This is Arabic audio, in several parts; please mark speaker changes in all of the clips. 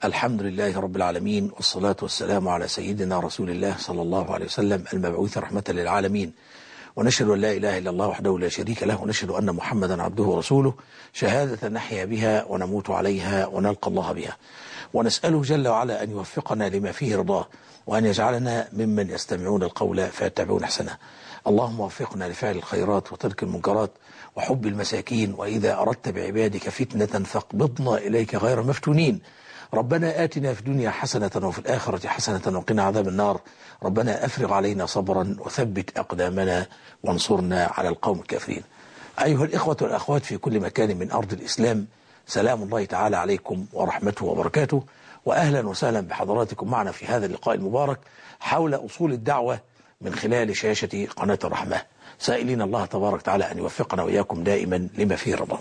Speaker 1: الحمد لله رب العالمين، والصلاة والسلام على سيدنا رسول الله صلى الله عليه وسلم المبعوث رحمة للعالمين. ونشهد أن لا إله إلا الله وحده لا شريك له، ونشهد أن محمدا عبده ورسوله، شهادة نحيا بها ونموت عليها ونلقى الله بها. ونسأله جل وعلا أن يوفقنا لما فيه رضاه، وأن يجعلنا ممن يستمعون القول فيتبعون أحسنه. اللهم وفقنا لفعل الخيرات وترك المنكرات وحب المساكين، وإذا أردت بعبادك فتنة فاقبضنا إليك غير مفتونين. ربنا آتنا في الدنيا حسنة وفي الآخرة حسنة وقنا عذاب النار. ربنا أفرغ علينا صبرا وثبت أقدامنا وانصرنا على القوم الكافرين. أيها الإخوة والأخوات في كل مكان من أرض الإسلام، سلام الله تعالى عليكم ورحمته وبركاته، وأهلا وسهلا بحضراتكم معنا في هذا اللقاء المبارك حول أصول الدعوة من خلال شاشة قناة الرحمة، سائلين الله تبارك وتعالى أن يوفقنا وإياكم دائما لما فيه رضا.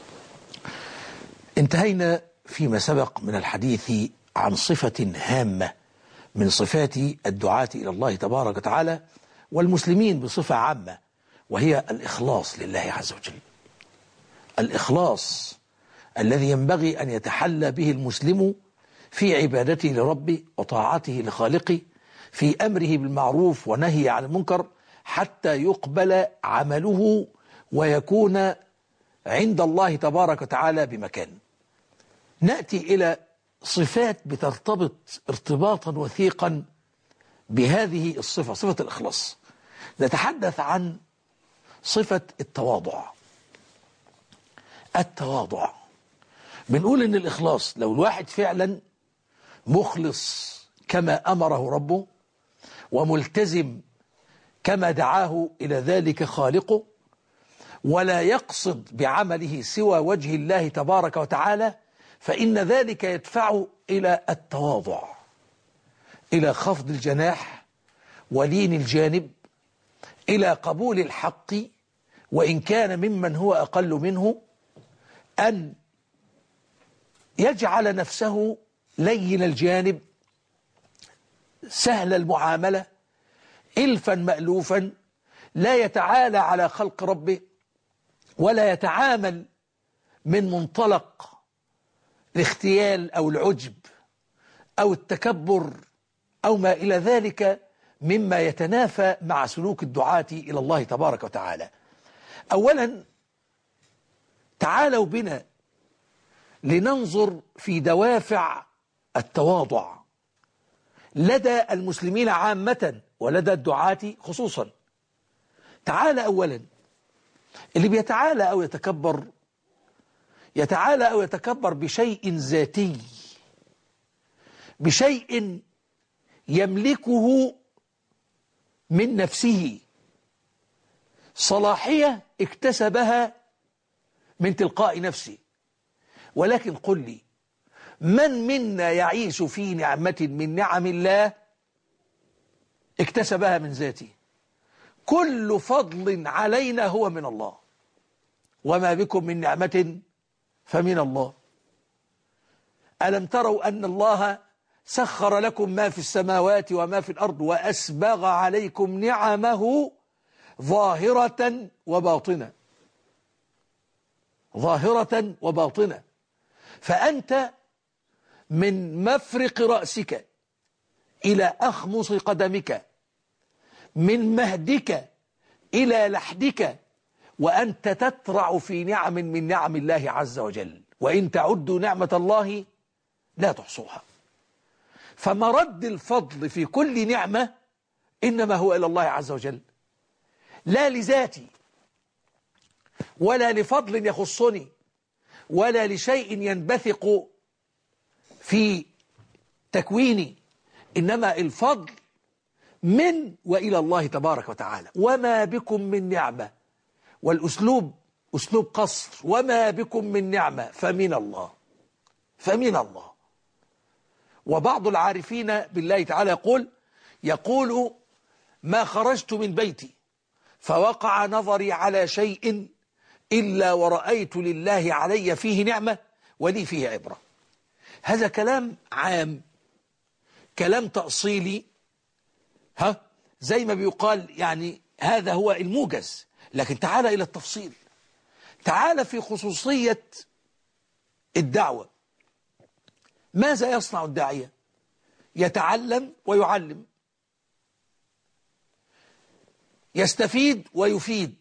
Speaker 1: انتهينا فيما سبق من الحديث عن صفة هامة من صفات الدعاة إلى الله تبارك وتعالى والمسلمين بصفة عامة، وهي الإخلاص لله عز وجل. الإخلاص الذي ينبغي أن يتحلى به المسلم في عبادته لربه وطاعته لخالقه، في أمره بالمعروف ونهي عن المنكر، حتى يقبل عمله ويكون عند الله تبارك وتعالى بمكان. نأتي إلى صفات بترتبط ارتباطا وثيقا بهذه الصفة، صفة الإخلاص. نتحدث عن صفة التواضع. التواضع، بنقول إن الإخلاص لو الواحد فعلا مخلص كما أمره ربه، وملتزم كما دعاه إلى ذلك خالقه، ولا يقصد بعمله سوى وجه الله تبارك وتعالى، فإن ذلك يدفع إلى التواضع، إلى خفض الجناح ولين الجانب، إلى قبول الحق وإن كان ممن هو أقل منه، أن يجعل نفسه لين الجانب سهل المعاملة إلفا مألوفا، لا يتعالى على خلق ربه، ولا يتعامل من منطلق الاختيال أو العجب أو التكبر أو ما إلى ذلك مما يتنافى مع سلوك الدعاة إلى الله تبارك وتعالى. أولا، تعالوا بنا لننظر في دوافع التواضع لدى المسلمين عامة ولدى الدعاة خصوصا. تعالى أولا، اللي بيتعالى أو يتكبر، يتعالى أو يتكبر بشيء ذاتي، بشيء يملكه من نفسه، صلاحية اكتسبها من تلقاء نفسه. ولكن قل لي، من منا يعيش في نعمة من نعم الله اكتسبها من ذاته؟ كل فضل علينا هو من الله، وما بكم من نعمة فمن الله. ألم تروا أن الله سخر لكم ما في السماوات وما في الأرض وأسبغ عليكم نعمه ظاهرة وباطنة، ظاهرة وباطنة. فأنت من مفرق رأسك إلى أخمص قدمك، من مهدك إلى لحدك، وأنت تترع في نعم من نعم الله عز وجل، وإن تعدوا نعمة الله لا تحصوها. فمرد الفضل في كل نعمة إنما هو إلى الله عز وجل، لا لذاتي ولا لفضل يخصني ولا لشيء ينبثق في تكويني، إنما الفضل من وإلى الله تبارك وتعالى. وما بكم من نعمة، والأسلوب أسلوب قصر، وما بكم من نعمة فمن الله، فمن الله. وبعض العارفين بالله تعالى يقول ما خرجت من بيتي فوقع نظري على شيء إلا ورأيت لله علي فيه نعمة ولي فيه عبرة. هذا كلام عام، كلام تأصيلي، زي ما بيقال، يعني هذا هو الموجز. لكن تعال إلى التفصيل، تعال في خصوصية الدعوة. ماذا يصنع الداعية؟ يتعلم ويعلم، يستفيد ويفيد.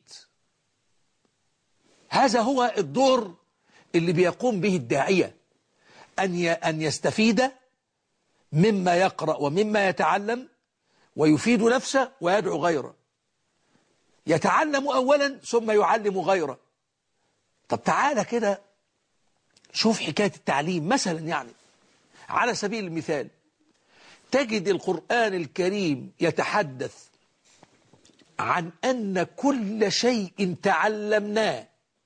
Speaker 1: هذا هو الدور اللي بيقوم به الداعية، أن يستفيد مما يقرأ ومما يتعلم، ويفيد نفسه ويدعو غيره. يتعلم أولا ثم يعلم غيره. طب تعالى كده شوف حكاية التعليم مثلا، يعني على سبيل المثال تجد القرآن الكريم يتحدث عن أن كل شيء تعلمناه،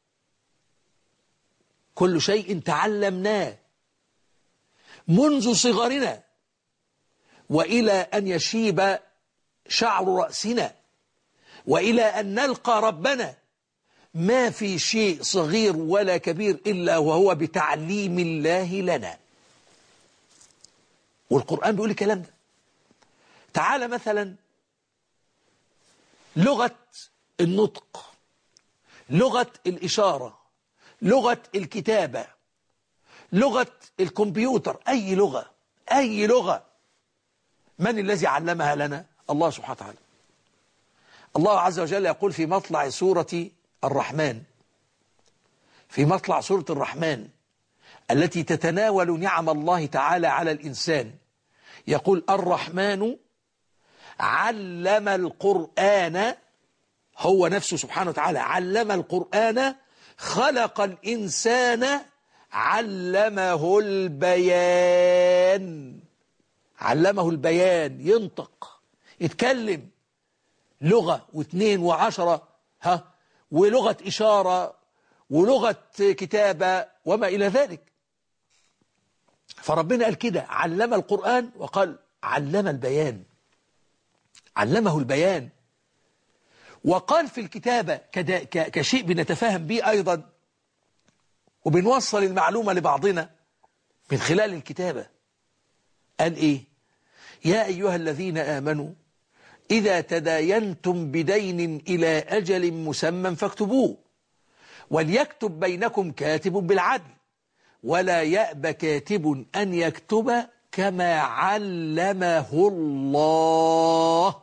Speaker 1: كل شيء تعلمناه منذ صغرنا وإلى أن يشيب شعر رأسنا وإلى أن نلقى ربنا، ما في شيء صغير ولا كبير إلا وهو بتعليم الله لنا. والقرآن بيقول الكلام ده. تعال مثلا لغة النطق، لغة الإشارة، لغة الكتابة، لغة الكمبيوتر، أي لغة، أي لغة، من الذي علمها لنا؟ الله سبحانه وتعالى. الله عز وجل يقول في مطلع سورة الرحمن، في مطلع سورة الرحمن التي تتناول نعم الله تعالى على الإنسان، يقول الرحمن علم القرآن، هو نفسه سبحانه وتعالى علم القرآن، خلق الإنسان علمه البيان. علمه البيان، ينطق، يتكلم، لغة واثنين وعشرة، ولغة إشارة ولغة كتابة وما إلى ذلك. فربنا قال كده علم القرآن، وقال علم البيان، علمه البيان. وقال في الكتابة كشيء بنتفاهم به أيضا وبنوصل المعلومة لبعضنا من خلال الكتابة. قال إيه؟ يا أيها الذين آمنوا إذا تداينتم بدين إلى أجل مسمى فاكتبوه، وليكتب بينكم كاتب بالعدل، ولا يأب كاتب أن يكتب كما علمه الله.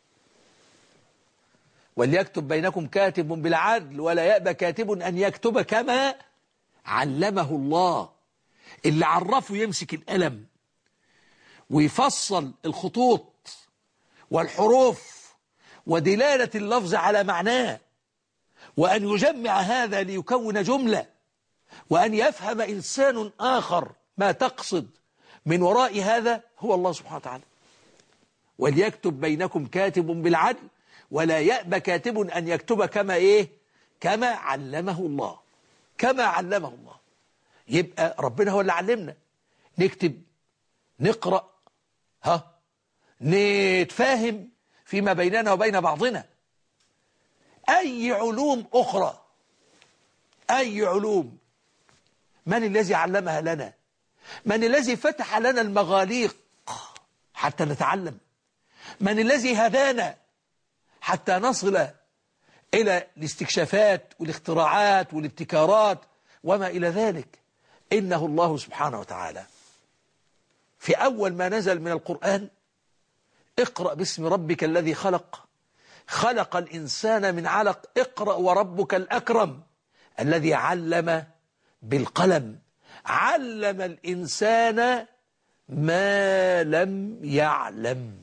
Speaker 1: وليكتب بينكم كاتب بالعدل ولا يأب كاتب أن يكتب كما علمه الله. اللي عرفه يمسك القلم ويفصل الخطوط والحروف ودلالة اللفظ على معناه، وأن يجمع هذا ليكون جملة، وأن يفهم إنسان آخر ما تقصد من وراء هذا، هو الله سبحانه وتعالى. وليكتب بينكم كاتب بالعدل ولا يأب كاتب أن يكتب كما إيه؟ كما علمه الله، كما علمه الله. يبقى ربنا هو اللي علمنا نكتب، نقرأ، نتفاهم فيما بيننا وبين بعضنا. أي علوم أخرى، أي علوم، من الذي علمها لنا؟ من الذي فتح لنا المغاليق حتى نتعلم؟ من الذي هدانا حتى نصل إلى الاستكشافات والاختراعات والابتكارات وما إلى ذلك؟ إنه الله سبحانه وتعالى. في أول ما نزل من القرآن اقرأ باسم ربك الذي خلق، خلق الإنسان من علق، اقرأ وربك الأكرم الذي علم بالقلم، علم الإنسان ما لم يعلم،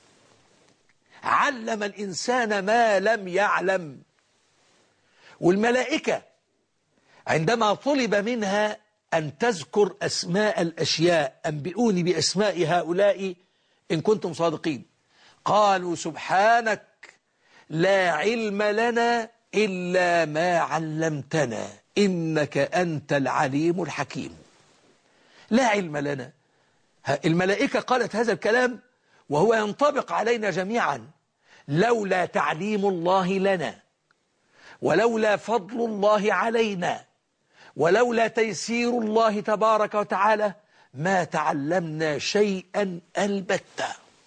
Speaker 1: علم الإنسان ما لم يعلم. والملائكة عندما طلب منها أن تذكر أسماء الأشياء، أنبئوني بأسماء هؤلاء إن كنتم صادقين، قالوا سبحانك لا علم لنا إلا ما علمتنا إنك أنت العليم الحكيم. لا علم لنا. الملائكة قالت هذا الكلام وهو ينطبق علينا جميعا. لولا تعليم الله لنا، ولولا فضل الله علينا، ولولا تيسير الله تبارك وتعالى ما تعلمنا شيئا البتة.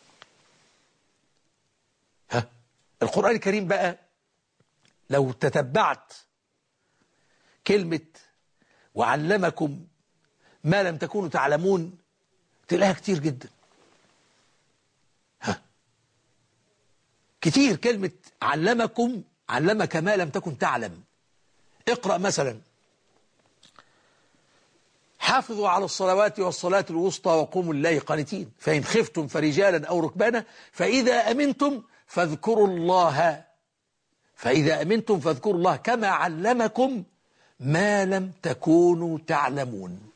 Speaker 1: القرآن الكريم بقى لو تتبعت كلمة وعلمكم ما لم تكونوا تعلمون، تلاقيها كتير جدا. كتير كلمة علمكم، علمك ما لم تكن تعلم. اقرأ مثلا حافظوا على الصلوات والصلاة الوسطى وقوموا لله قانتين فإن خفتم فرجالا أو ركبانا فإذا أمنتم فاذكروا الله كما علمكم ما لم تكونوا تعلمون.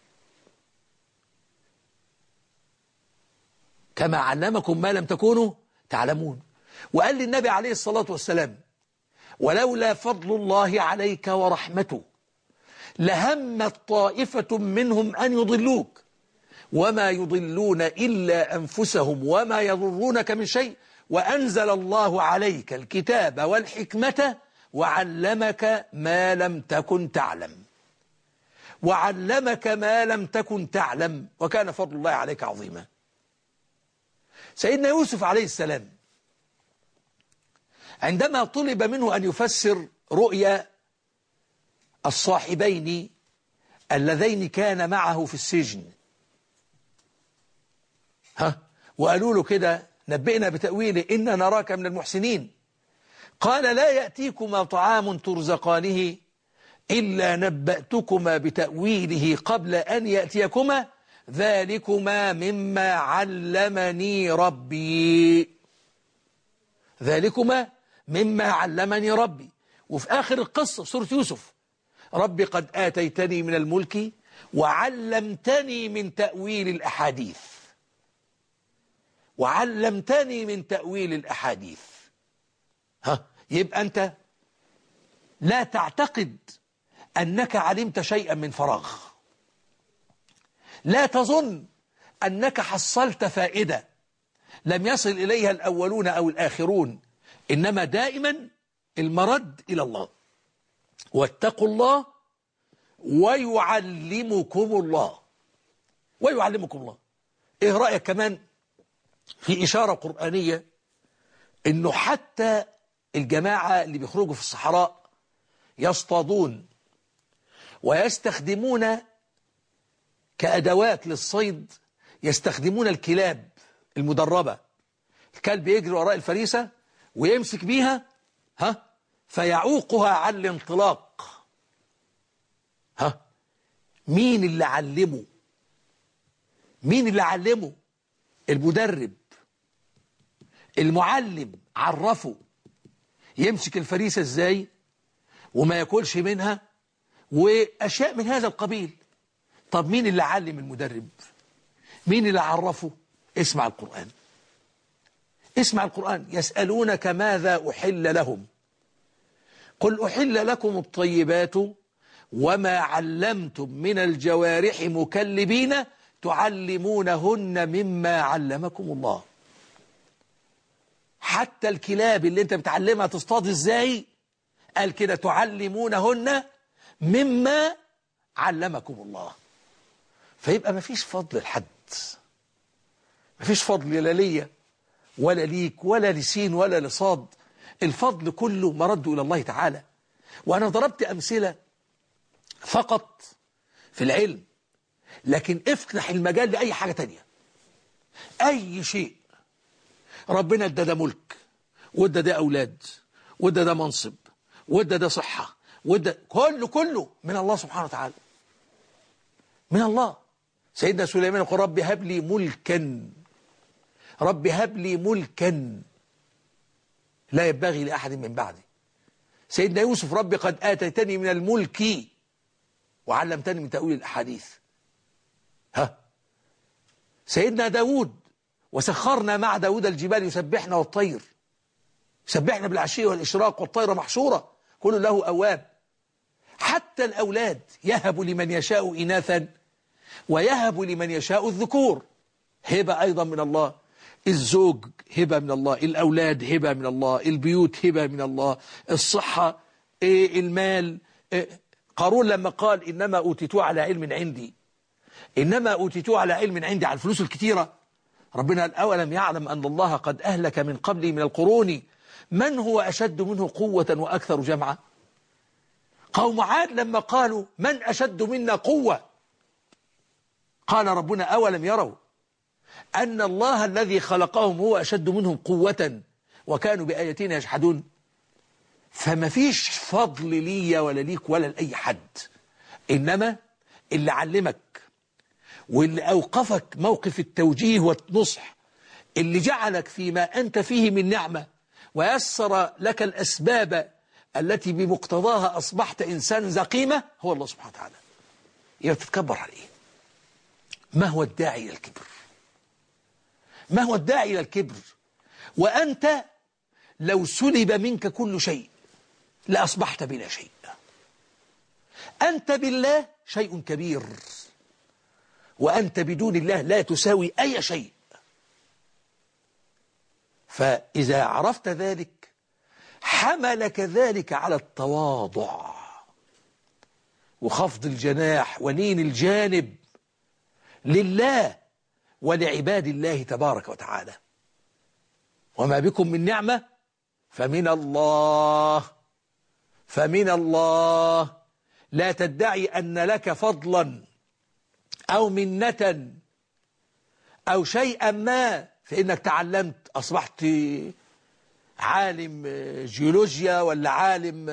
Speaker 1: كما علمكم ما لم تكونوا تعلمون. وقال للنبي عليه الصلاة والسلام ولولا فضل الله عليك ورحمته لهمت طائفة منهم أن يضلوك وما يضلون إلا أنفسهم وما يضرونك من شيء وأنزل الله عليك الكتاب والحكمة وعلمك ما لم تكن تعلم. وعلمك ما لم تكن تعلم وكان فضل الله عليك عظيما. سيدنا يوسف عليه السلام عندما طلب منه أن يفسر رؤيا الصاحبين اللذين كان معه في السجن، وقالوا له كده نبئنا بتأويله إنا نراك من المحسنين، قال لا يأتيكما طعام ترزقانه إلا نبأتكما بتأويله قبل أن يأتيكما ذلكما مما علمني ربي. ذلكما مما علمني ربي. وفي آخر القصة سورة يوسف ربي قد آتيتني من الملك وعلمتني من تأويل الأحاديث. وعلمتني من تأويل الأحاديث. يبقى أنت لا تعتقد أنك علمت شيئا من فراغ. لا تظن أنك حصلت فائدة لم يصل إليها الأولون أو الآخرون، إنما دائما المرد إلى الله. واتقوا الله ويعلمكم الله. ويعلمكم الله. إيه رأيك كمان في إشارة قرآنية إنه حتى الجماعة اللي بيخرجوا في الصحراء يصطادون ويستخدمون كأدوات للصيد، يستخدمون الكلاب المدربة. الكلب يجري وراء الفريسة ويمسك بيها فيعوقها عن الانطلاق. مين اللي علمه؟ مين اللي علمه؟ المدرب المعلم عرفه يمسك الفريسة ازاي وما ياكلش منها وأشياء من هذا القبيل. طب مين اللي علم المدرب؟ مين اللي عرفه؟ اسمع القرآن. اسمع القرآن. يسألونك ماذا أحل لهم قل أحل لكم الطيبات وما علمتم من الجوارح مكلبين تعلمونهن مما علمكم الله. حتى الكلاب اللي انت بتعلمها تصطاد ازاي قال كده تعلمونهن مما علمكم الله. فيبقى مفيش فضل لحد، مفيش فضل لا ليا ولا ليك ولا لسين ولا لصاد. الفضل كله مرده إلى الله تعالى. وأنا ضربت أمثلة فقط في العلم، لكن افتح المجال لأي حاجة تانية. أي شيء ربنا ادى ده ملك وادى ده أولاد وادى ده منصب وادى ده صحة وادى كله من الله سبحانه وتعالى. من الله. سيدنا سليمان يقول ربي هب لي ملكا، ربي هب لي ملكا لا ينبغي لأحد من بعدي. سيدنا يوسف ربي قد آتيتني من الملك وعلمتني من تأويل الأحاديث. سيدنا داود وسخرنا مع داود الجبال يسبحن والطير، يسبحن بالعشي والإشراق والطير محشورة كل له أواب. حتى الأولاد يهب لمن يشاء إناثا ويهب لمن يشاء الذكور. هبة أيضا من الله. الزوج هبة من الله، الأولاد هبة من الله، البيوت هبة من الله، الصحة، المال. قارون لما قال إنما أوتيتوه على علم عندي، إنما أوتيتوه على علم عندي، على الفلوس الكتيرة. ربنا قال أولم يعلم أن الله قد أهلك من قبله من القرون من هو أشد منه قوة وأكثر جمعا. قوم عاد لما قالوا من أشد منا قوة قال ربنا أولم يروا أن الله الذي خلقهم هو أشد منهم قوة وكانوا بآياتنا يجحدون. فما فيش فضل لي ولا ليك ولا لأي حد، إنما اللي علمك واللي أوقفك موقف التوجيه والنصح، اللي جعلك فيما أنت فيه من نعمة ويسر لك الأسباب التي بمقتضاها أصبحت إنسان زقيمة، هو الله سبحانه وتعالى. يبقى تتكبر عليه. ما هو الداعي إلى الكبر؟ ما هو الداعي إلى الكبر وأنت لو سلب منك كل شيء لأصبحت بلا شيء؟ أنت بالله شيء كبير، وأنت بدون الله لا تساوي أي شيء. فإذا عرفت ذلك حملك ذلك على التواضع وخفض الجناح ولين الجانب لله ولعباد الله تبارك وتعالى. وما بكم من نعمة فمن الله، فمن الله. لا تدعي أن لك فضلا أو منة أو شيئا ما فإنك تعلمت، أصبحت عالم جيولوجيا ولا عالم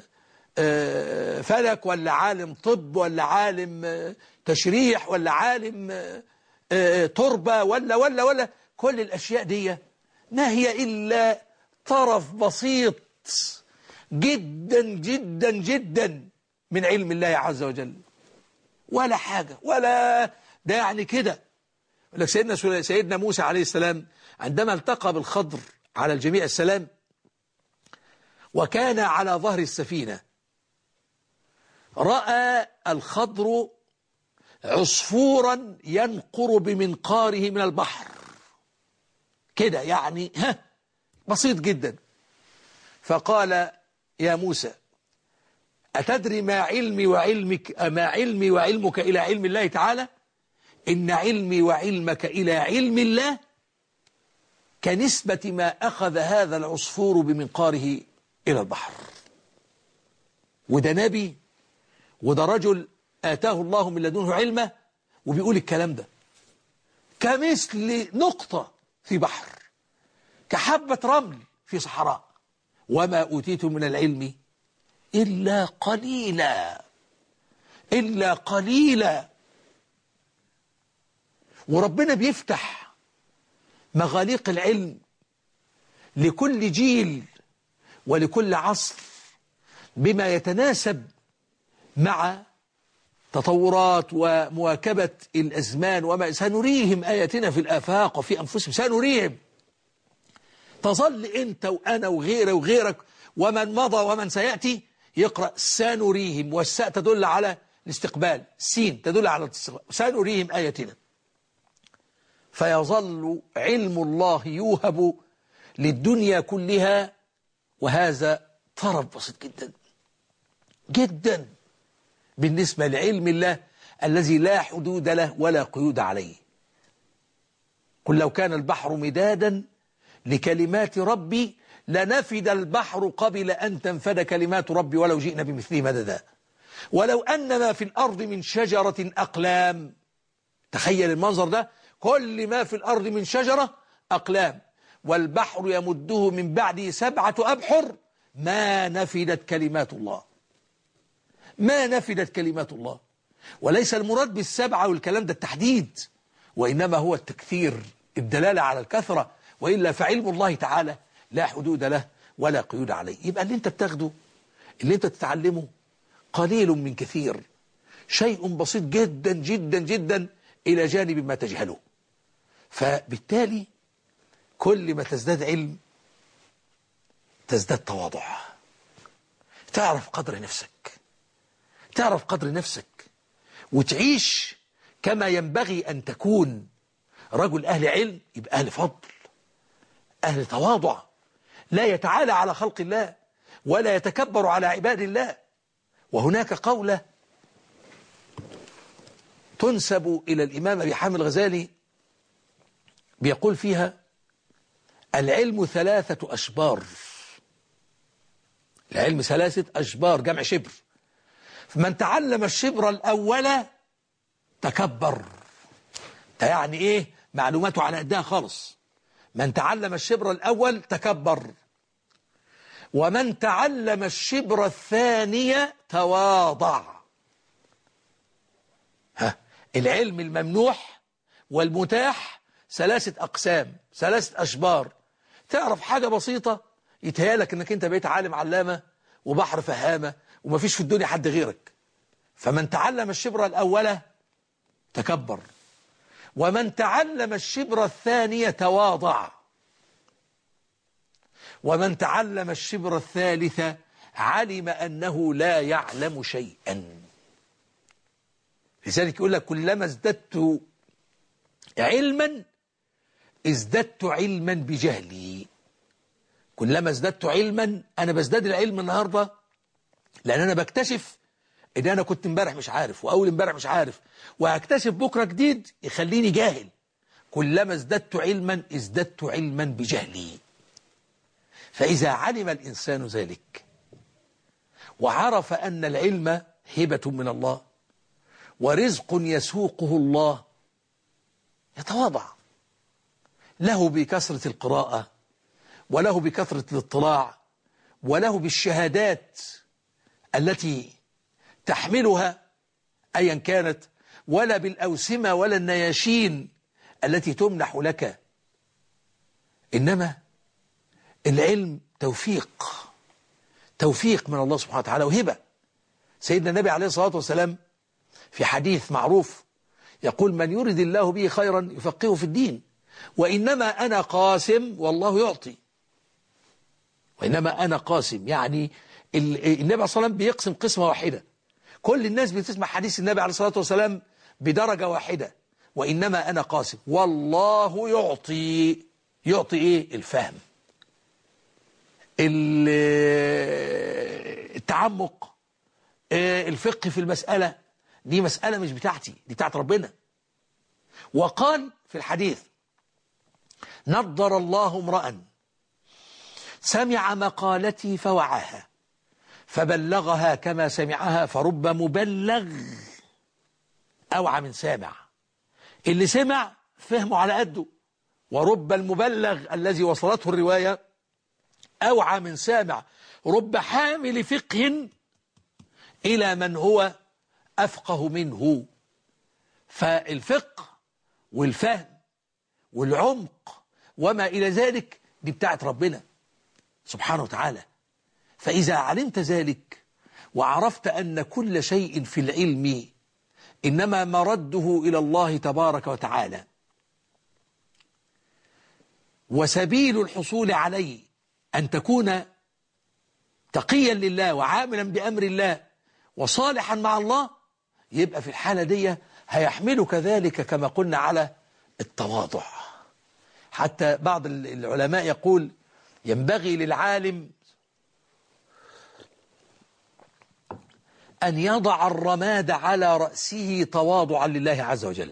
Speaker 1: فلك ولا عالم طب ولا عالم تشريح ولا عالم تربة ولا كل الأشياء دي ما هي إلا طرف بسيط جدا جدا جدا من علم الله عز وجل، ولا حاجة. ولا ده يعني كده. لك سيدنا موسى عليه السلام عندما التقى بالخضر على الجميع السلام وكان على ظهر السفينة، رأى الخضر عصفورا ينقر بمنقاره من البحر كده، يعني بسيط جدا. فقال يا موسى أتدري ما علمي وعلمك إلى علم الله تعالى؟ إن علمي وعلمك إلى علم الله كنسبة ما أخذ هذا العصفور بمنقاره إلى البحر. وده نبي وده رجل آتاه الله من لدنه علمه وبيقول الكلام ده كمثل نقطة في بحر، كحبة رمل في صحراء. وما أوتيتم من العلم إلا قليلا، إلا قليلا. وربنا بيفتح مغاليق العلم لكل جيل ولكل عصر بما يتناسب مع تطورات ومواكبة الأزمان. وما سنريهم آياتنا في الآفاق وفي أنفسهم، سنريهم. تظل أنت وأنا وغيرك ومن مضى ومن سيأتي يقرأ سنريهم، والساء تدل على الاستقبال، السين تدل على الاستقبال، سنريهم آياتنا. فيظل علم الله يوهب للدنيا كلها، وهذا طرف بسيط جدا جدا بالنسبة لعلم الله الذي لا حدود له ولا قيود عليه. قل لو كان البحر مدادا لكلمات ربي لنفد البحر قبل أن تنفد كلمات ربي ولو جئنا بمثله مددا. ولو أن ما في الأرض من شجرة أقلام، تخيل المنظر ده، كل ما في الأرض من شجرة أقلام والبحر يمده من بعده 7 أبحر ما نفدت كلمات الله، ما نفدت كلمات الله. وليس المراد بال7 والكلام ده التحديد، وإنما هو التكثير، الدلالة على الكثرة. وإلا فعلم الله تعالى لا حدود له ولا قيود عليه. يبقى اللي انت بتاخده، اللي انت تتعلمه قليل من كثير، شيء بسيط جدا جدا جدا إلى جانب ما تجهله. فبالتالي كل ما تزداد علم تزداد تواضع، تعرف قدر نفسك، تعرف قدر نفسك وتعيش كما ينبغي أن تكون. رجل أهل علم يبقى أهل فضل، أهل تواضع، لا يتعالى على خلق الله ولا يتكبر على عباد الله. وهناك قولة تنسب إلى الإمام أبي حامد الغزالي بيقول فيها: العلم 3 أشبار. العلم 3 أشبار، جمع شبر. فمن تعلم الشبر الأول تكبر. ده يعني إيه؟ معلوماته على قدها خالص. من تعلم الشبر الأول تكبر، ومن تعلم الشبر الثاني تواضع. العلم الممنوح والمتاح ثلاثة أقسام، ثلاثة أشبار. تعرف حاجة بسيطة يتهيالك أنك أنت بقيت عالم علامة وبحر فهامة ومفيش في الدنيا حد غيرك. فمن تعلم الشبر الأول تكبر، ومن تعلم الشبر الثاني تواضع، ومن تعلم الشبر الثالث علم أنه لا يعلم شيئا. لذلك يقول لك كلما ازددت علما ازددت علما بجهلي. كلما ازددت علما، أنا بزداد العلم النهاردة لأن أنا بكتشف إن أنا كنت امبارح مش عارف، وأول امبارح مش عارف، وهكتشف بكرة جديد يخليني جاهل. كلما ازددت علما ازددت علما بجهلي. فإذا علم الإنسان ذلك وعرف أن العلم هبة من الله ورزق يسوقه الله يتواضع، له بكثرة القراءة، وله بكثرة الاطلاع، وله بالشهادات التي تحملها أيا كانت، ولا بالأوسمة ولا النياشين التي تمنح لك. إنما العلم توفيق من الله سبحانه وتعالى وهبة. سيدنا النبي عليه الصلاة والسلام في حديث معروف يقول: من يرد الله به خيرا يفقهه في الدين، وإنما أنا قاسم والله يعطي. وإنما أنا قاسم، يعني النبي عليه الصلاة والسلام بيقسم قسمة واحدة. كل الناس بتسمع حديث النبي عليه الصلاة والسلام بدرجة واحدة: وإنما أنا قاسم والله يعطي. يعطي إيه؟ الفهم، التعمق، الفقه في المسألة. دي مسألة مش بتاعتي، دي بتاعت ربنا. وقال في الحديث: نضر الله امرأ سمع مقالتي فوعاها فبلغها كما سمعها فرب مبلغ أوعى من سامع. اللي سمع فهمه على قده، ورب المبلغ الذي وصلته الرواية أوعى من سامع. رب حامل فقه إلى من هو أفقه منه. فالفقه والفهم والعمق وما إلى ذلك دي بتاعت ربنا سبحانه وتعالى. فإذا علمت ذلك وعرفت أن كل شيء في العلم إنما مرده إلى الله تبارك وتعالى، وسبيل الحصول عليه أن تكون تقيا لله وعاملا بأمر الله وصالحا مع الله، يبقى في الحالة دي هيحملك ذلك كما قلنا على التواضع. حتى بعض العلماء يقول: ينبغي للعالم أن يضع الرماد على رأسه تواضعا لله عز وجل.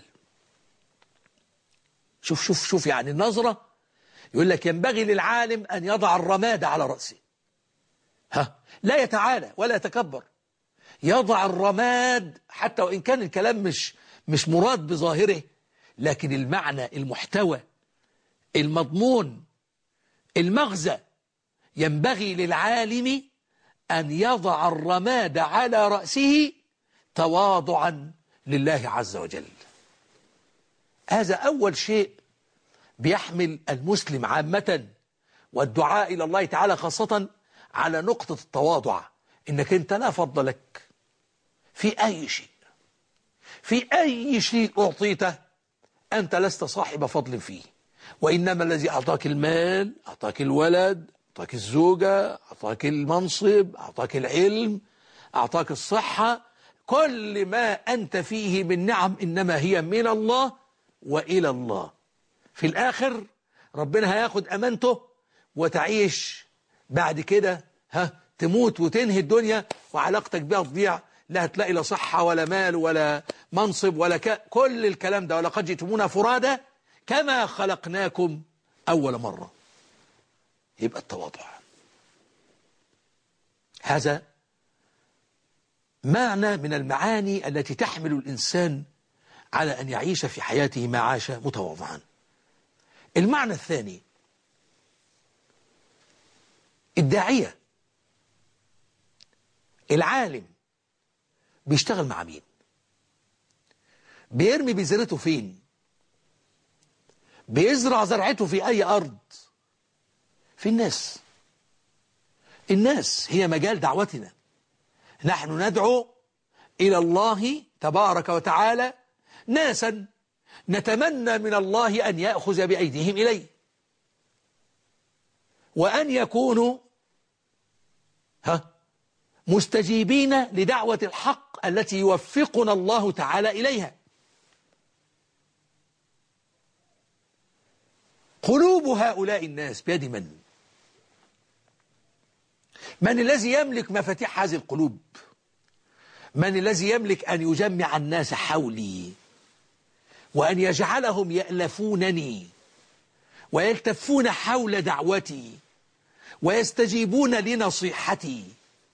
Speaker 1: شوف يعني النظرة. يقول لك ينبغي للعالم أن يضع الرماد على رأسه، لا يتعالى ولا يتكبر، يضع الرماد. حتى وإن كان الكلام مش مراد بظاهره، لكن المعنى، المحتوى، المضمون، المغزى. ينبغي للعالم أن يضع الرماد على رأسه تواضعا لله عز وجل. هذا أول شيء بيحمل المسلم عامة والدعاء إلى الله تعالى خاصة على نقطة التواضع. إنك أنت لا فضل لك في أي شيء، في أي شيء أعطيته أنت لست صاحب فضل فيه. وإنما الذي أعطاك المال، أعطاك الولد، أعطاك الزوجة، أعطاك المنصب، أعطاك العلم، أعطاك الصحة، كل ما أنت فيه من نعم إنما هي من الله وإلى الله. في الآخر ربنا هياخد أمانته وتعيش بعد كده، تموت وتنهي الدنيا وعلاقتك بها تضيع. لا هتلاقي لا صحة ولا مال ولا منصب ولا كل الكلام ده. ولقد جئتمونا فرادا كما خلقناكم أول مرة. يبقى التواضع هذا معنى من المعاني التي تحمل الإنسان على أن يعيش في حياته ما عاش متواضعا. المعنى الثاني، الداعية العالم بيشتغل مع مين؟ بيرمي بذرته فين؟ بيزرع زرعته في أي أرض؟ في الناس. الناس هي مجال دعوتنا. نحن ندعو إلى الله تبارك وتعالى ناسا نتمنى من الله أن يأخذ بأيديهم إليه، وأن يكونوا مستجيبين لدعوة الحق التي يوفقنا الله تعالى إليها. قلوب هؤلاء الناس بيد من؟ من الذي يملك مفاتيح هذه القلوب؟ من الذي يملك أن يجمع الناس حولي وأن يجعلهم يألفونني ويلتفون حول دعوتي ويستجيبون لنصيحتي؟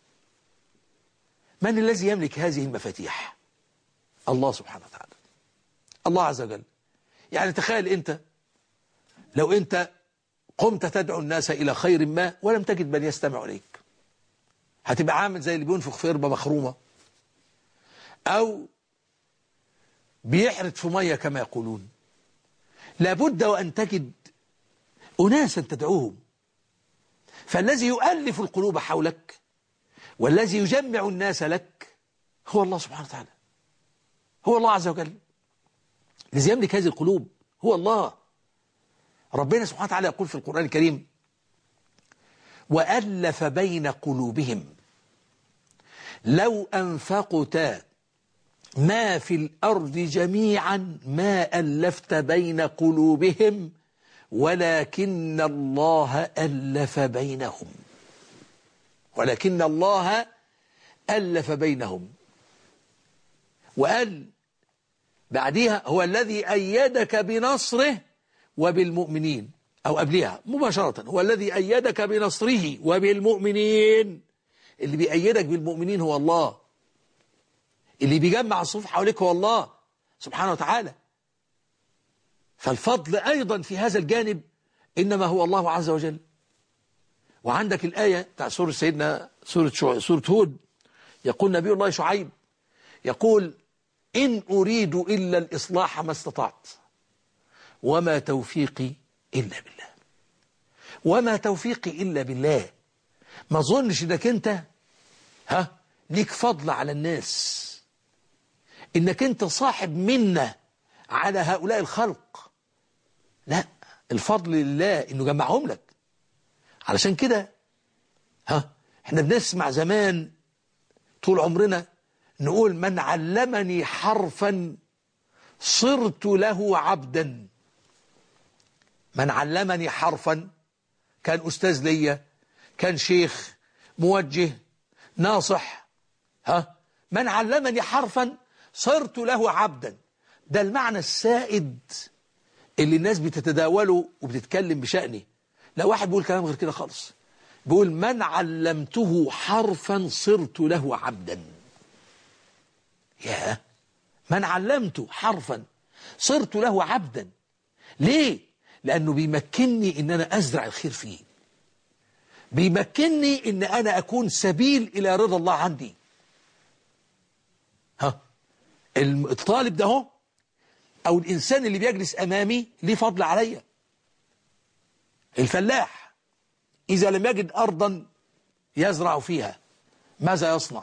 Speaker 1: من الذي يملك هذه المفاتيح؟ الله سبحانه وتعالى، الله عز وجل. يعني تخيل أنت لو أنت قمت تدعو الناس إلى خير ما ولم تجد من يستمع إليك، هتبقى عامل زي اللي بينفخ في قربة مخرومة أو بيحرد في مية كما يقولون. لابد وأن تجد أناسا تدعوهم. فالذي يؤلف القلوب حولك والذي يجمع الناس لك هو الله سبحانه وتعالى، هو الله عز وجل. الذي يملك هذه القلوب هو الله. ربنا سبحانه وتعالى يقول في القرآن الكريم: وألف بين قلوبهم لو أنفقت ما في الأرض جميعا ما ألفت بين قلوبهم ولكن الله ألف بينهم. ولكن الله ألف بينهم. وقال بعدها: هو الذي أيدك بنصره وبالمؤمنين. أو قبلها مباشرة: هو الذي أيدك بنصره وبالمؤمنين. اللي بيأيدك بالمؤمنين هو الله، اللي بيجمع الصفوف حواليك هو الله سبحانه وتعالى. فالفضل أيضا في هذا الجانب إنما هو الله عز وجل. وعندك الآية بتاع سورة سيدنا سورة هود، يقول نبي الله شعيب يقول: إن أريد إلا الإصلاح ما استطعت وما توفيقي إلا بالله. وما توفيقي إلا بالله. ما أظنش إنك أنت ليك فضل على الناس، إنك أنت صاحب منة على هؤلاء الخلق. لا، الفضل لله إنه جمعهم لك. علشان كده احنا بنسمع زمان طول عمرنا نقول: من علمني حرفا صرت له عبدا. من علمني حرفا، كان أستاذ ليا، كان شيخ، موجه، ناصح. من علمني حرفا صرت له عبدا. ده المعنى السائد اللي الناس بتتداوله وبتتكلم بشأنه. لا، واحد بيقول كلام غير كده خالص، بيقول: من علمته حرفا صرت له عبدا. يا من علمته حرفا صرت له عبدا. ليه؟ لأنه بيمكنني إن أنا أزرع الخير فيه، بيمكنني إن أنا أكون سبيل إلى رضا الله عندي. الطالب ده أو الإنسان اللي بيجلس أمامي ليه فضل عليا. الفلاح إذا لم يجد أرضا يزرع فيها ماذا يصنع؟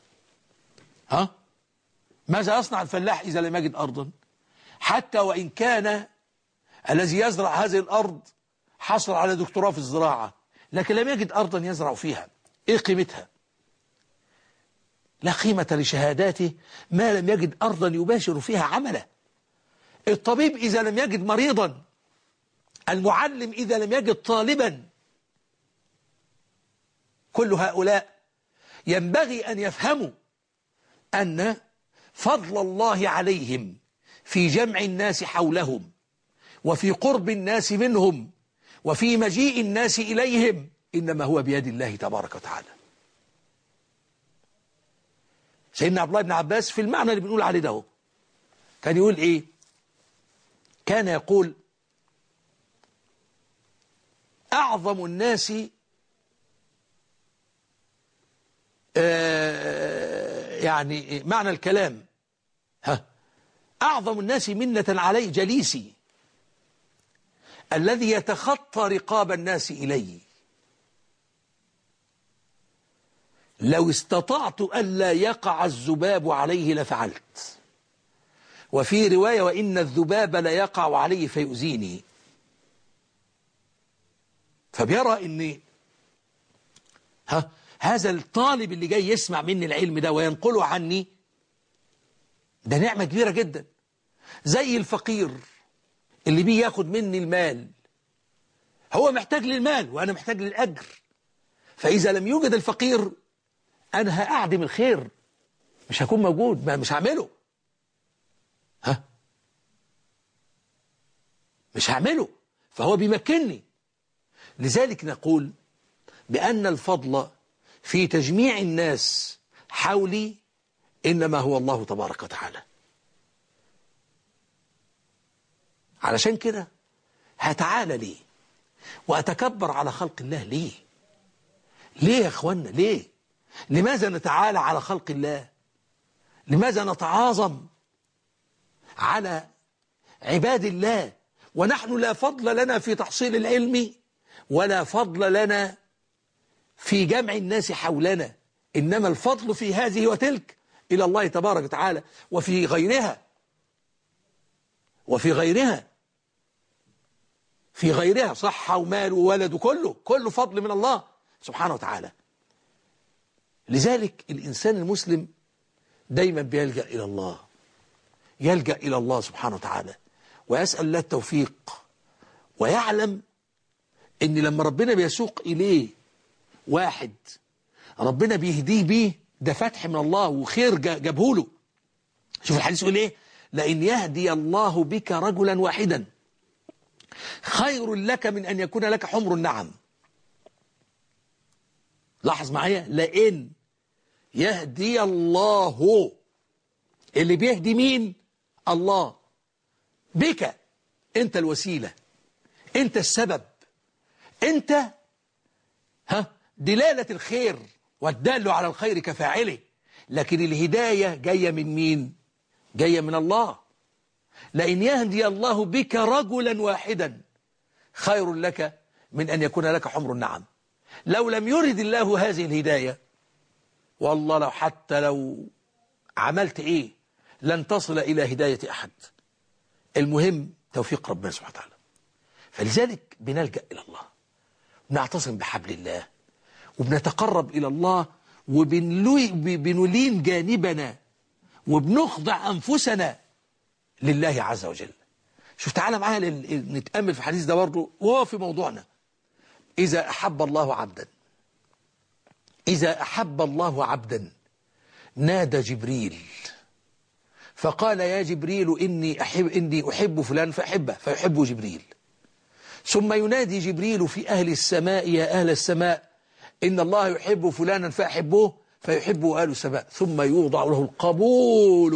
Speaker 1: ماذا يصنع الفلاح إذا لم يجد أرضا؟ حتى وإن كان الذي يزرع هذه الأرض حصل على دكتوراه في الزراعة، لكن لم يجد أرضا يزرع فيها. إيه قيمتها؟ لا قيمة لشهاداته ما لم يجد أرضا يباشر فيها عمله. الطبيب إذا لم يجد مريضا، المعلم إذا لم يجد طالبا. كل هؤلاء ينبغي أن يفهموا أن فضل الله عليهم في جمع الناس حولهم وفي قرب الناس منهم وفي مجيء الناس إليهم إنما هو بيد الله تبارك وتعالى. سيدنا عبد الله بن عباس في المعنى اللي بنقول عليه ده كان يقول إيه؟ كان يقول: أعظم الناس يعني معنى الكلام أعظم الناس منة علي جليسي الذي يتخطى رقاب الناس إلي، لو استطعت ألا يقع الذباب عليه لفعلت. وفي رواية وإن الذباب لا يقع عليه فيؤذيني. فبيرى إن هذا الطالب اللي جاي يسمع مني العلم ده وينقله عني، ده نعمة كبيرة جدا. زي الفقير اللي بيه ياخد مني المال، هو محتاج للمال وأنا محتاج للأجر، فإذا لم يوجد الفقير أنا هأعدم الخير، مش هكون موجود، مش هعمله. مش هعمله، فهو بيمكنني. لذلك نقول بأن الفضل في تجميع الناس حولي إنما هو الله تبارك وتعالى. علشان كده هتعالى ليه وأتكبر على خلق الله ليه؟ ليه يا أخوانا ليه؟ لماذا نتعالى على خلق الله؟ لماذا نتعاظم على عباد الله ونحن لا فضل لنا في تحصيل العلم ولا فضل لنا في جمع الناس حولنا، إنما الفضل في هذه وتلك إلى الله تبارك وتعالى، وفي غيرها صحة ومال وولد كله فضل من الله سبحانه وتعالى. لذلك الإنسان المسلم دايما بيلجأ إلى الله، يلجأ إلى الله سبحانه وتعالى ويسأل الله التوفيق، ويعلم إن لما ربنا بيسوق إليه واحد ربنا بيهديه بيه، ده فتح من الله وخير جابه له. شوف الحديث يقول إيه؟ لئن يهدي الله بك رجلا واحدا خير لك من أن يكون لك حمر النعم. لاحظ معايا، لئن يهدي الله، اللي بيهدي مين؟ الله. بك، انت الوسيلة، انت السبب، انت دلالة الخير والدال على الخير كفاعله. لكن الهداية جاية من مين؟ جاية من الله. لئن يهدي الله بك رجلا واحدا خير لك من أن يكون لك حمر النعم. لو لم يرد الله هذه الهداية، والله حتى لو عملت إيه لن تصل إلى هداية أحد. المهم توفيق ربنا سبحانه وتعالى. فلذلك بنلجأ إلى الله، بنعتصم بحبل الله، وبنتقرب إلى الله، وبنلين جانبنا، وبنخضع أنفسنا لله عز وجل. شوف تعالى معايا نتأمل في الحديث ده برضه وهو في موضوعنا. إذا أحب الله عبدا نادى جبريل فقال يا جبريل إني أحب فلان فأحبه فيحبه جبريل. ثم ينادي جبريل في أهل السماء يا أهل السماء إن الله يحب فلانا فأحبوه فيحبه أهل السماء. ثم يوضع له القبول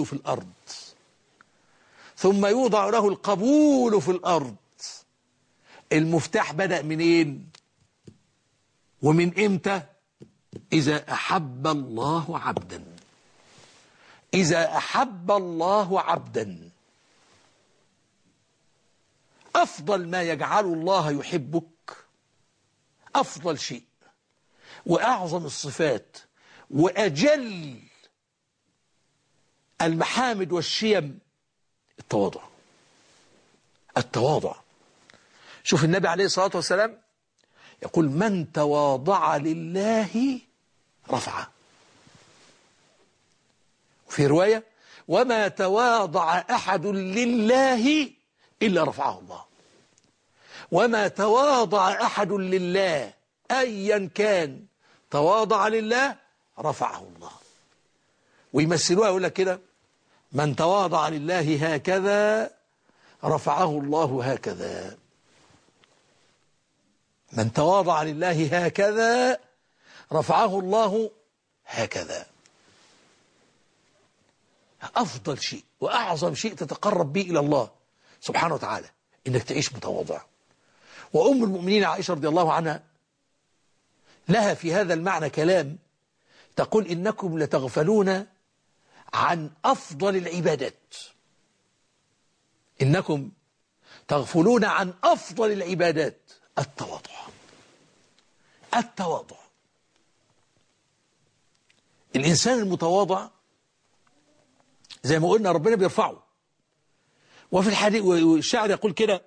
Speaker 1: في الأرض. المفتاح بدأ منين ومن إمتى؟ إذا أحب الله عبدا. أفضل ما يجعل الله يحبك، أفضل شيء وأعظم الصفات وأجل المحامد والشيم التواضع. شوف النبي عليه الصلاة والسلام يقول من تواضع لله رفعه. في رواية وما تواضع أحد لله إلا رفعه الله. وما تواضع أحد لله أيا كان تواضع لله رفعه الله. ويمثلوها يقول لك كده من تواضع لله هكذا رفعه الله هكذا. من تواضع لله هكذا رفعه الله هكذا. أفضل شيء وأعظم شيء تتقرب به إلى الله سبحانه وتعالى إنك تعيش متواضع. وأم المؤمنين عائشة رضي الله عنها لها في هذا المعنى كلام، تقول إنكم لتغفلون عن أفضل العبادات، إنكم تغفلون عن أفضل العبادات، التواضع. التواضع، الإنسان المتواضع زي ما قلنا ربنا بيرفعه. وفي الحديث والشاعر يقول كده: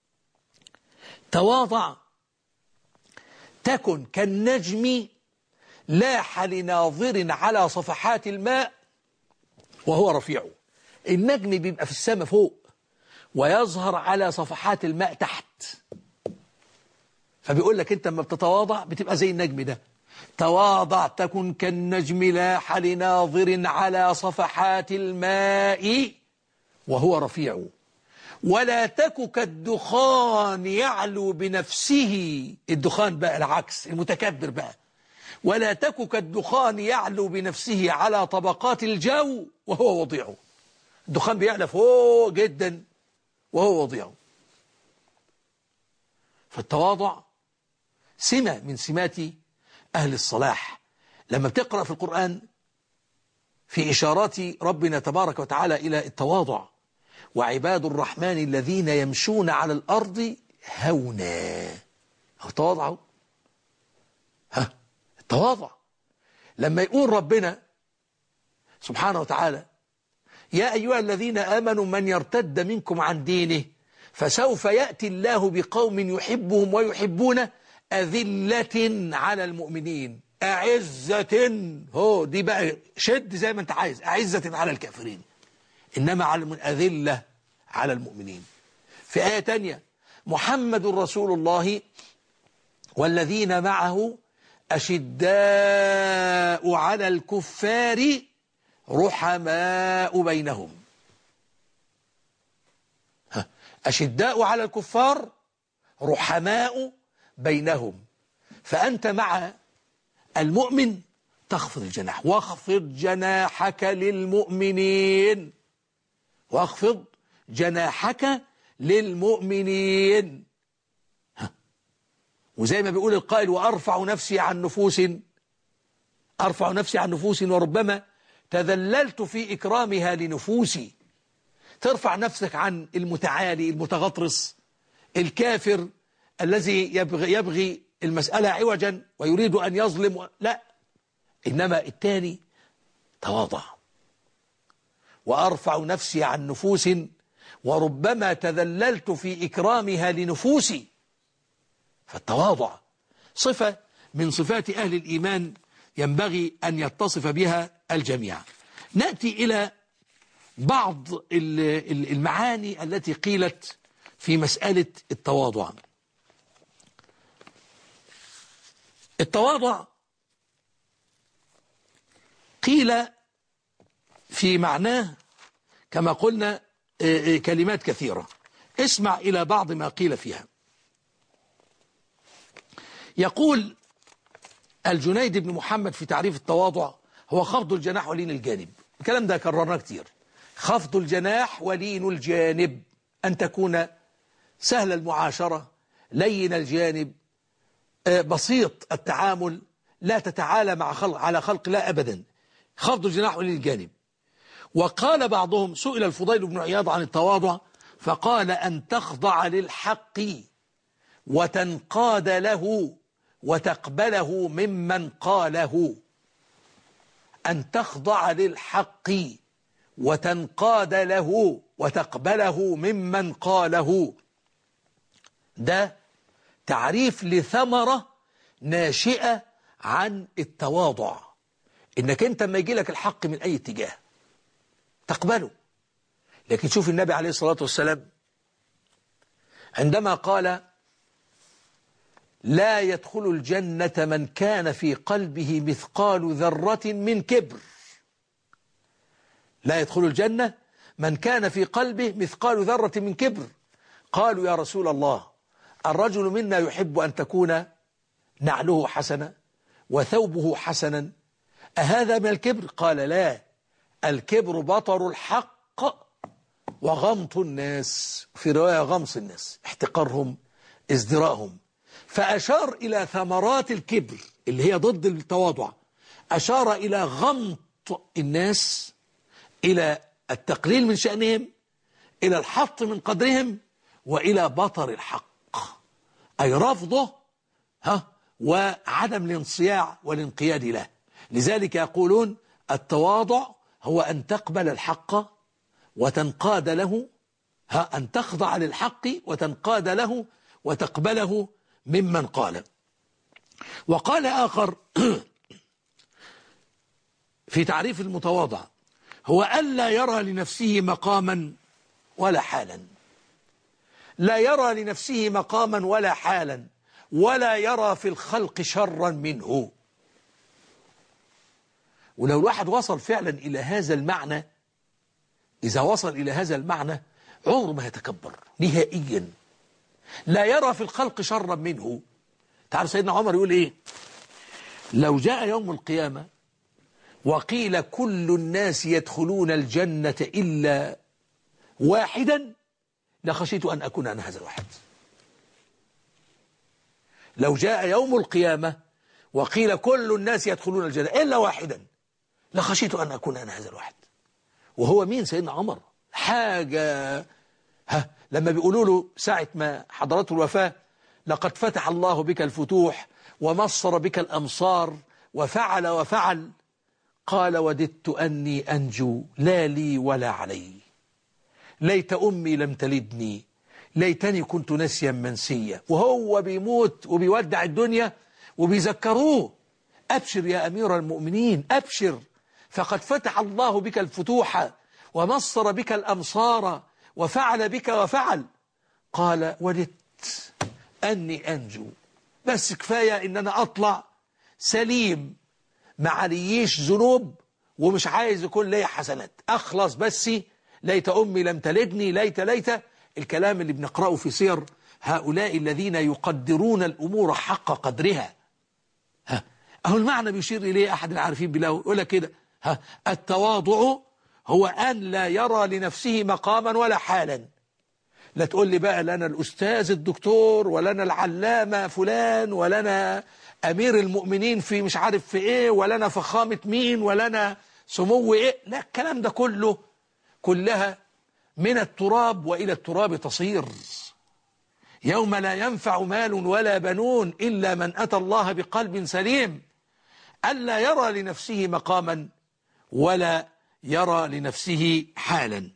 Speaker 1: تواضع تكن كالنجم لاح لناظر على صفحات الماء وهو رفيع. النجم بيبقى في السماء فوق ويظهر على صفحات الماء تحت، فبيقول لك انت لما بتتواضع بتبقى زي النجم ده. تواضع تكن كالنجم لاح لناظر على صفحات الماء وهو رفيع، ولا تك كالدخان يعلو بنفسه. الدخان بقى العكس، المتكبر بقى. ولا تك كالدخان يعلو بنفسه على طبقات الجو وهو وضيع. الدخان بيعلى فوق جدا وهو وضيع. فالتواضع سمة من سمات أهل الصلاح. لما بتقرأ في القرآن في إشارات ربنا تبارك وتعالى إلى التواضع: وعباد الرحمن الذين يمشون على الأرض هونا. تواضعوا، التواضع. لما يقول ربنا سبحانه وتعالى: يا أيها الذين آمنوا من يرتد منكم عن دينه فسوف يأتي الله بقوم يحبهم ويحبونه أذلة على المؤمنين أعزة. هو دي بقى شد زي ما انت عايز، أعزة على الكافرين، إنما على أذلة على المؤمنين. في آية تانية: محمد رسول الله والذين معه أشداء على الكفار رحماء بينهم. أشداء على الكفار رحماء بينهم. فأنت مع المؤمن تخفض الجناح، واخفض جناحك للمؤمنين، واخفض جناحك للمؤمنين. وزي ما بيقول القائل: وأرفع نفسي عن نفوس، أرفع نفسي عن نفوس وربما تذللت في إكرامها لنفوسي. ترفع نفسك عن المتعالي المتغطرس الكافر الذي يبغي المسألة عوجا ويريد أن يظلم، لا، إنما الثاني تواضع. وأرفع نفسي عن نفوس وربما تذللت في إكرامها لنفوسي. فالتواضع صفة من صفات أهل الإيمان ينبغي أن يتصف بها الجميع. نأتي إلى بعض المعاني التي قيلت في مسألة التواضع. التواضع قيل في معناه كما قلنا كلمات كثيرة. اسمع إلى بعض ما قيل فيها. يقول الجنيد بن محمد في تعريف التواضع: هو خفض الجناح ولين الجانب. الكلام ده كررناه كتير. خفض الجناح ولين الجانب، أن تكون سهل المعاشرة، لين الجانب، بسيط التعامل، لا تتعالى مع على خلق لا أبدا. خفض الجناح ولين الجانب. وقال بعضهم: سئل الفضيل بن عياض عن التواضع فقال: أن تخضع للحق وتنقاد له وتقبله ممن قاله. أن تخضع للحق وتنقاد له وتقبله ممن قاله. ده تعريف لثمرة ناشئة عن التواضع، إنك أنت لما يجي لك الحق من أي اتجاه تقبله. لكن شوف النبي عليه الصلاة والسلام عندما قال: لا يدخل الجنة من كان في قلبه مثقال ذرة من كبر. لا يدخل الجنة من كان في قلبه مثقال ذرة من كبر. قالوا: يا رسول الله، الرجل منا يحب أن تكون نعله حسنة وثوبه حسنا، أهذا من الكبر؟ قال: لا، الكبر بطر الحق وغمط الناس. في رواية غمص الناس، احتقارهم، ازدراءهم، فأشار إلى ثمرات الكبر اللي هي ضد التواضع، أشار إلى غمط الناس، إلى التقليل من شأنهم، إلى الحط من قدرهم، وإلى بطر الحق، أي رفضه وعدم الانصياع والانقياد له. لذلك يقولون التواضع هو أن تقبل الحق وتنقاد له، أن تخضع للحق وتنقاد له وتقبله ممن قال. وقال آخر في تعريف المتواضع: هو ألا يرى لنفسه مقاما ولا حالا، لا يرى لنفسه مقاما ولا حالا، ولا يرى في الخلق شرا منه. ولو الواحد وصل فعلا إلى هذا المعنى، إذا وصل إلى هذا المعنى عمره ما يتكبر نهائيا، لا يرى في الخلق شرا منه. تعرف سيدنا عمر يقول إيه؟ لو جاء يوم القيامة وقيل كل الناس يدخلون الجنة إلا واحدا لخشيت أن أكون أنا هذا الواحد. لو جاء يوم القيامة وقيل كل الناس يدخلون الجنة إلا واحدا لخشيت أن أكون أنا هذا الواحد. وهو مين سيدنا عمر؟ حاجة لما بيقولوا له ساعة ما حضرته الوفاة: لقد فتح الله بك الفتوح ومصر بك الأمصار وفعل وفعل، قال: وددت أني أنجو لا لي ولا علي، ليت أمي لم تلدني، ليتني كنت نسيا منسيا. وهو بيموت وبيودع الدنيا وبيذكروه: أبشر يا أمير المؤمنين، أبشر، فقد فتح الله بك الفتوح ومصر بك الأمصار وفعل بك وفعل. قال: وددت أني أنجو، بس كفاية إن أنا أطلع سليم ما عليش ذنوب ومش عايز يكون لي حسنات، أخلص بس، ليت أمي لم تلدني، ليت الكلام اللي بنقرأه في سير هؤلاء الذين يقدرون الأمور حق قدرها. أهو المعنى بيشير إليه أحد العارفين بالله، يقول لك كده: التواضع هو أن لا يرى لنفسه مقاما ولا حالا. لا تقول لي بقى لنا الأستاذ الدكتور ولنا العلامة فلان ولنا أمير المؤمنين في مش عارف في إيه ولنا فخامة مين ولنا سمو إيه. لا، الكلام ده كلها من التراب وإلى التراب تصير. يوم لا ينفع مال ولا بنون إلا من أتى الله بقلب سليم. ألا يرى لنفسه مقاما ولا يرى لنفسه حالا.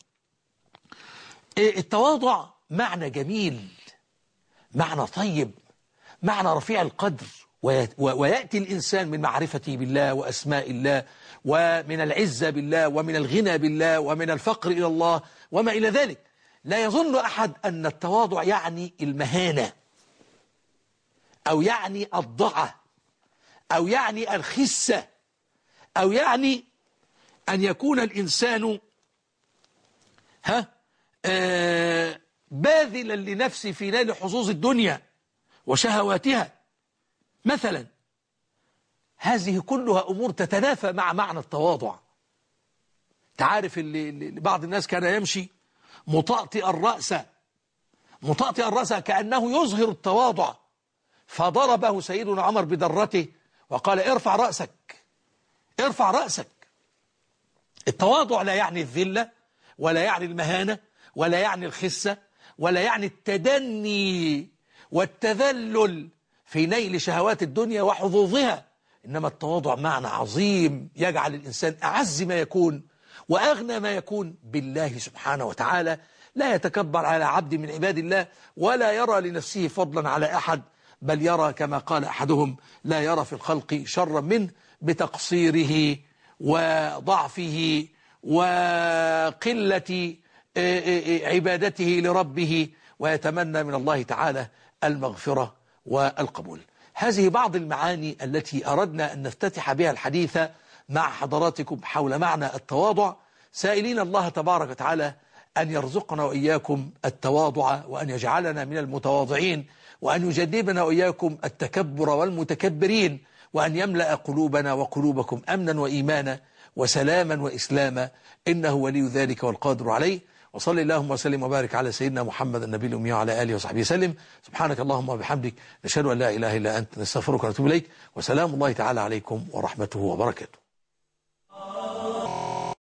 Speaker 1: التواضع معنى جميل، معنى طيب، معنى رفيع القدر، ويأتي الإنسان من معرفته بالله وأسماء الله ومن العزة بالله ومن الغنى بالله ومن الفقر إلى الله وما إلى ذلك. لا يظن أحد أن التواضع يعني المهانة أو يعني الضعة أو يعني الخسة أو يعني أن يكون الإنسان باذلا لنفسه في نيل حظوظ الدنيا وشهواتها مثلا. هذه كلها أمور تتنافى مع معنى التواضع. تعرف اللي بعض الناس كان يمشي مطأطئ الرأس كأنه يظهر التواضع، فضربه سيدنا عمر بدرته وقال: ارفع رأسك. التواضع لا يعني الذلة ولا يعني المهانة ولا يعني الخسة ولا يعني التدني والتذلل في نيل شهوات الدنيا وحظوظها، إنما التواضع معنى عظيم يجعل الإنسان أعز ما يكون وأغنى ما يكون بالله سبحانه وتعالى. لا يتكبر على عبد من عباد الله ولا يرى لنفسه فضلا على أحد، بل يرى كما قال أحدهم: لا يرى في الخلق شرا منه، بتقصيره وضعفه وقلة عبادته لربه، ويتمنى من الله تعالى المغفرة والقبول. هذه بعض المعاني التي أردنا أن نفتتح بها الحديث مع حضراتكم حول معنى التواضع، سائلين الله تبارك وتعالى أن يرزقنا وإياكم التواضع، وأن يجعلنا من المتواضعين، وأن يجنبنا وإياكم التكبر والمتكبرين، وأن يملأ قلوبنا وقلوبكم أمنا وإيمانا وسلاما وإسلاما، إنه ولي ذلك والقادر عليه. وصلي اللهم وسلم وبارك على سيدنا محمد النبي الأمي وعلى آله وصحبه وسلم. سبحانك اللهم وبحمدك، نشهد أن لا إله إلا أنت، نستغفرك ونتوب إليك، وسلام الله تعالى عليكم ورحمته وبركاته.